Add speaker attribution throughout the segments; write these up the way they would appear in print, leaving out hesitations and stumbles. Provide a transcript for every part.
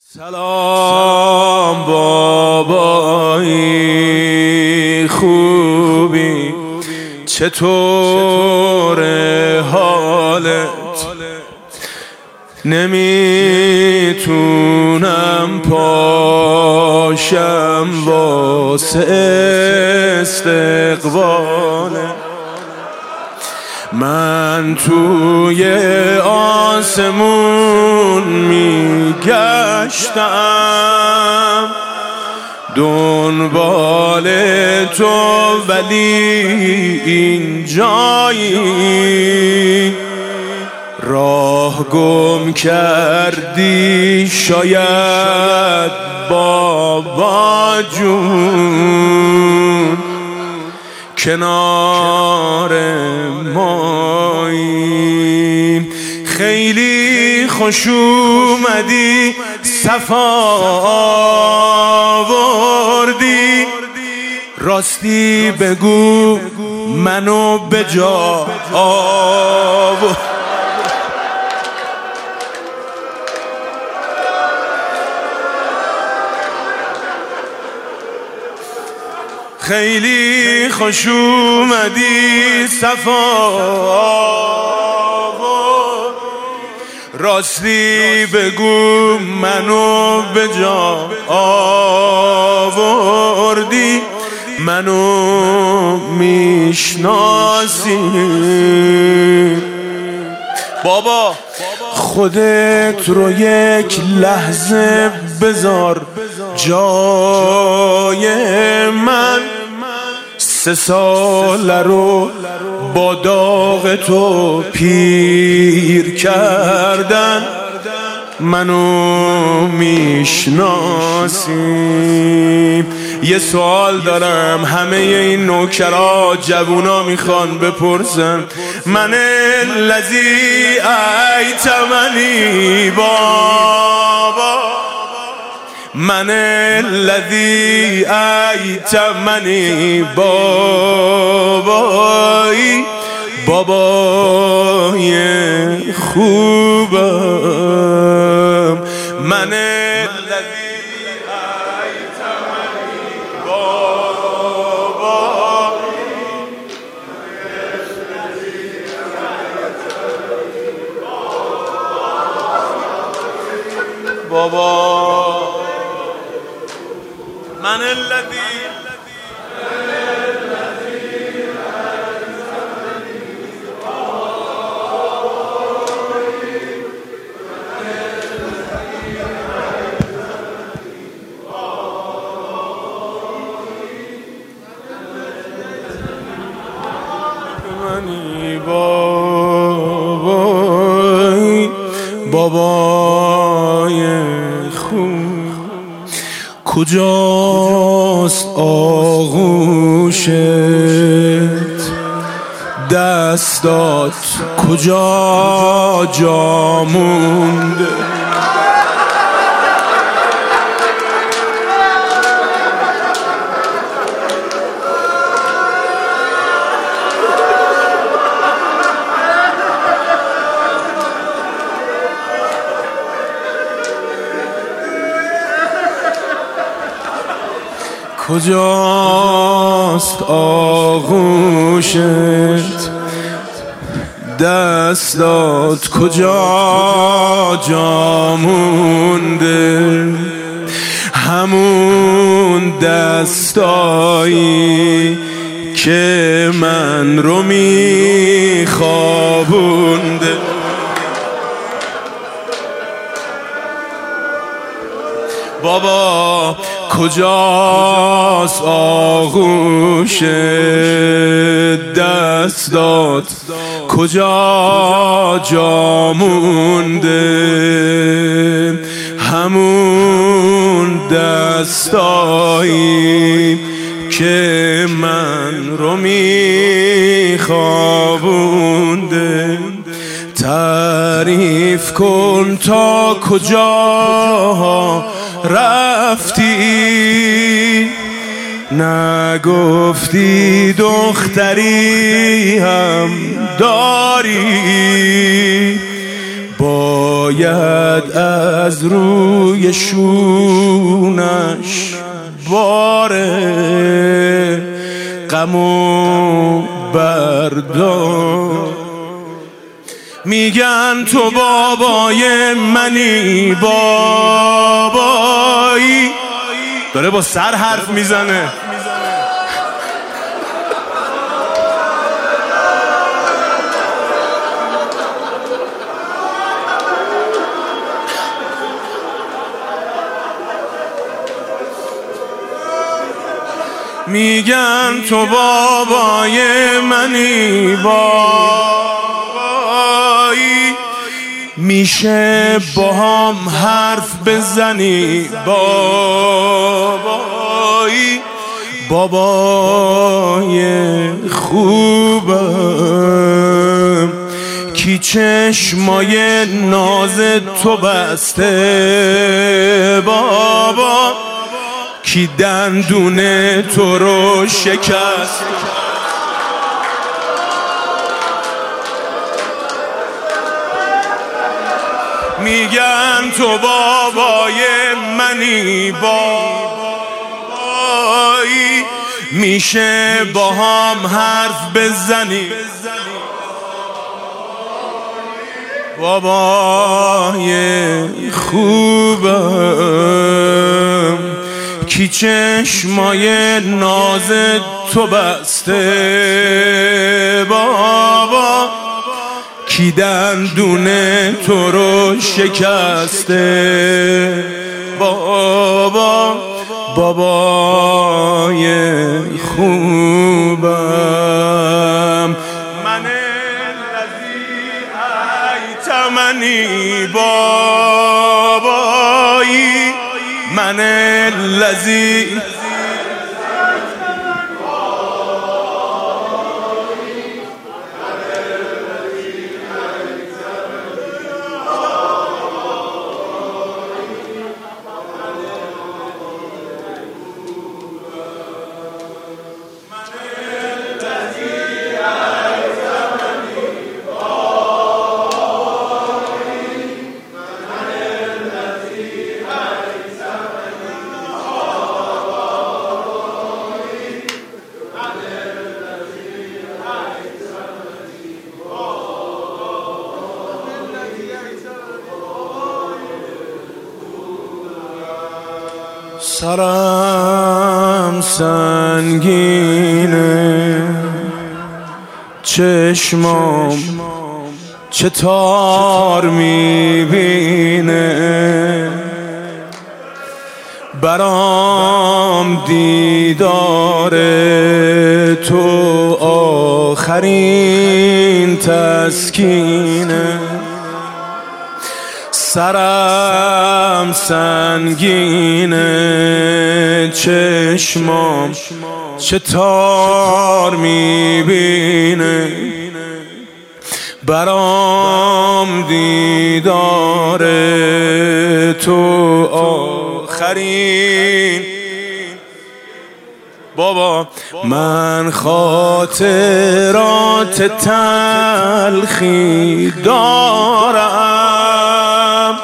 Speaker 1: سلام بابایی خوبی، چطور حالت؟ نمیتونم پاشم واسه استقباله. من توی آسمون میگشتم دنبال تو، ولی اینجایی راه گم کردی شاید بابا جون، کنار ماییم. خیلی خوش اومدی، صفا آوردی، راستی بگو منو به جا آوردی. خیلی خوش اومدی، صفا راستی بگو منو به جا آوردی. منو میشناسی بابا، خودت رو یک لحظه بذار جای من. 3 سال رو با داغ تو پیر کردن، منو میشناسی. یه سوال دارم، همه این نوکرا جوونا میخوان بپرسن، من الذی ایتمنی بابا، من الذی ایتمنی بابایی، بابای خوبم. من الذی ایتمنی بابا، من الذی بابای خوب. کجاست آغوشت؟ دستات کجا جا مونده؟ کجاست آغوشت؟ دستات کجا جا مونده؟ همون دستایی که من رو میخوابونده. بابا کجاست آغوش؟ دستات کجا جا مونده؟ همون دستایی که من رو میخوابونده. تعریف کن تا کجا رفتی، نگفتی دختری هم داری، با باید از روی شونش بار غمو بردار. میگن تو بابای منی، بابایی. داره با سر حرف میزنه. میگن تو بابای منی، بابایی. میشه با هم حرف بزنی، بابایی. بابای خوبم کی چشمای ناز تو بسته، بابا کی دندون تو رو شکست. میگن تو بابای منی، بابایی. میشه با هم حرف بزنی، بابای خوبم کی چشمای ناز تو بسته، بابا کی دندون تو رو شکسته، بابا بابای خوبم. من الذی ایتمنی، بابایی. من الذی سرم سنگینه، چشمام چه تار میبینه، برام دیدار تو آخرین تسکینه. سرم سنگینه، چشمام چه تار میبینه، برام دیدار تو آخرین. بابا من خاطرات تلخی دارم،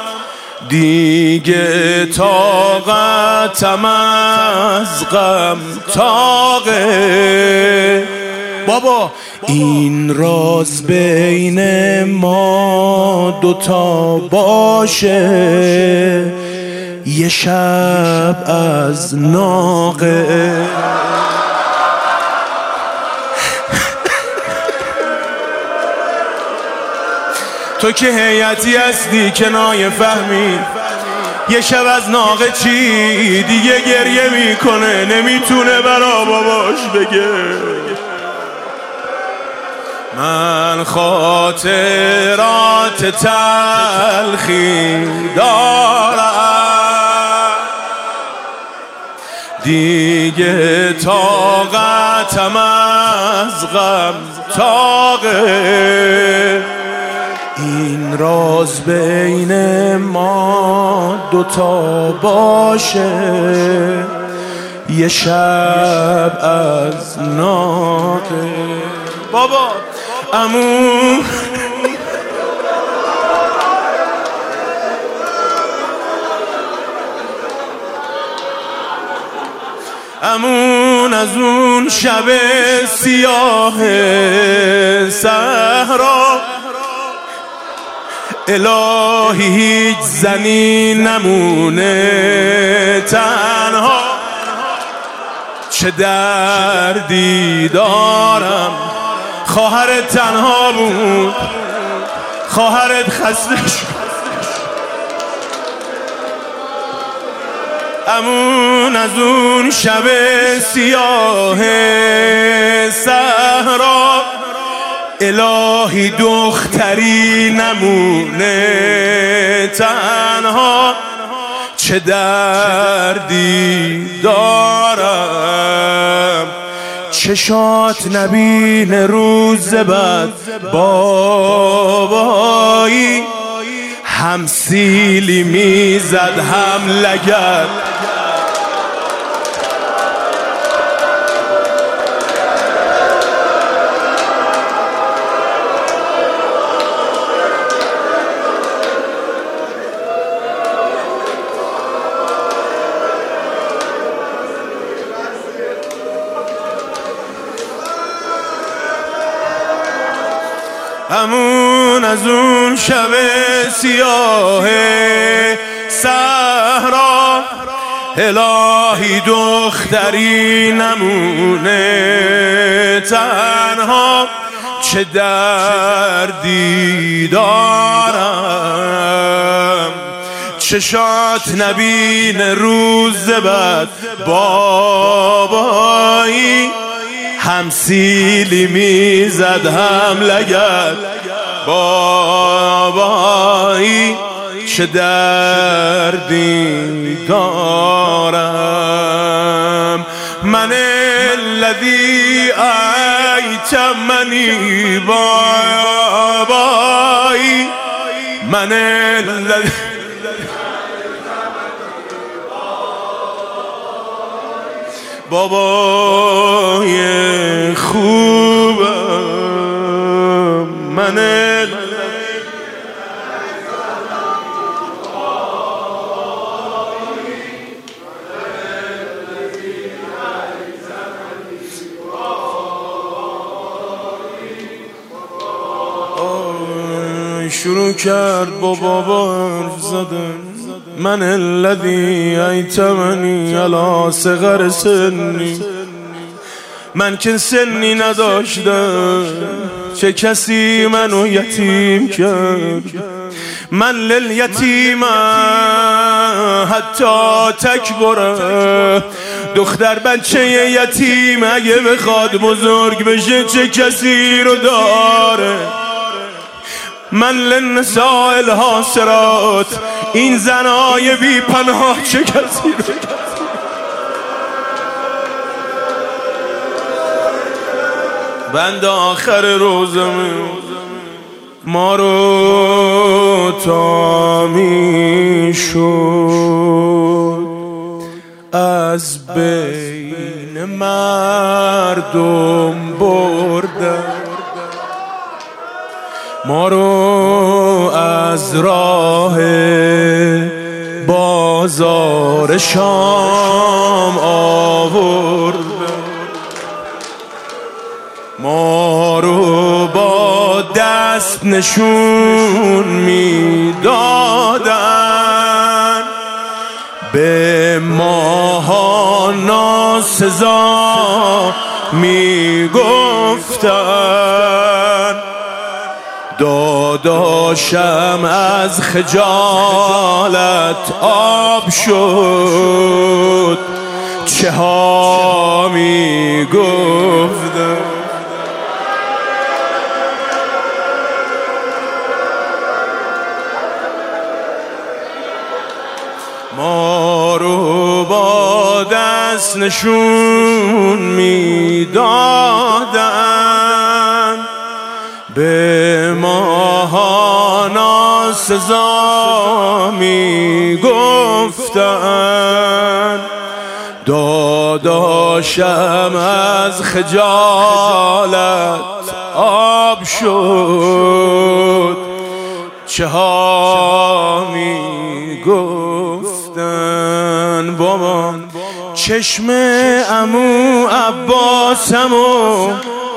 Speaker 1: دیگه طاقتم از غم طاقه. بابا این راز بین ما دوتا باشه، یه شب از ناقه. تو که هیئتی هستی کنایه فهمی، یه شب از ناقه چی دیگه گریه میکنه، نمیتونه برا باباش بگه. من خاطرات تلخی دارم، دیگه طاقتم از غم طاقه. این راز بین ما دوتا باشه، یه شب از ناقه. بابا عمو امون از اون شب سیاه صحرا، الهی هیچ زنی نمونه تنها. چه دردی دارم، خواهرت تنها بود، خواهرت خسته شد. امون از اون شب سیاه صحرا، الهی دختری نمونه تنها. چه دردی دارم، چشات نبین روز بعد بابایی، هم سیلی میزد هم لگد. امون از اون شب سیاه صحرا، الهی دختری نمونه تنها. چه دردی دارم، چشات نبین روز بعد بابایی، هم سیلی میزد هم لگد بابایی. چه دردی دارم، من الذی ایتمنی بابایی، من الذی بابای خوبم، من شروع کرد با بابا حرف زدن. من الذی ایتمنی علی صغر سنی، من که سنی نداشتم چه کسی منو یتیم کرد. من للیتیم حتی تکبره، دختر بچه یتیم اگه بخواد بزرگ بشه چه کسی رو داره. من للنساء الحاسرات، این زنای بی پناه چه کسی رو. بند آخر روزمه ما رو تا می شد از بین مردم بردن، ما رو از راه بازار شام آوردن، ما رو با دست نشون میدادن، به ماها ناسزا میگفتن. داداشم از خجالت آب شد، چه ها میگفتن. ما رو با دست نشون میدادن، به ماها ناسزا میگفتن. داداشم از خجالت آب شد، چه ها میگفتن. بابا چشم عمو عباسمو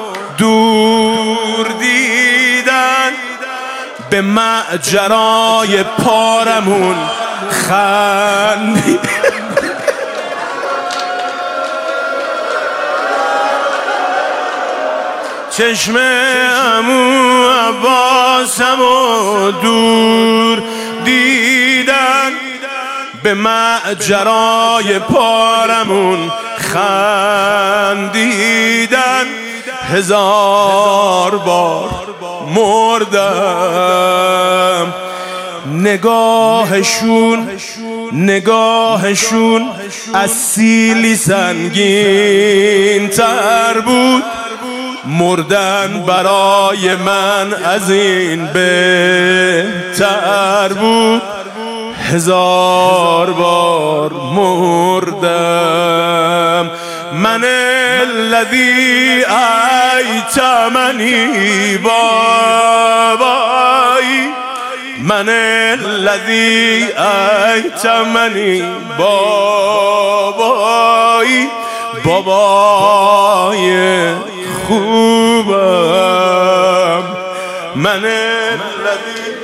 Speaker 1: دور دیدن، به ماجرای پارمون خندید. چشم عمو عباسمو دور دیدن، به ماجرای پارمون خندیدن. 1000 بار مردم، نگاهشون از سیلی سنگین تر بود. مردن برای من از این بهتر بود. 1000 بار مردم. من الذی ایتمنی بابایی، من الذی ایتمنی بابایی، بابای خوبم. من الذی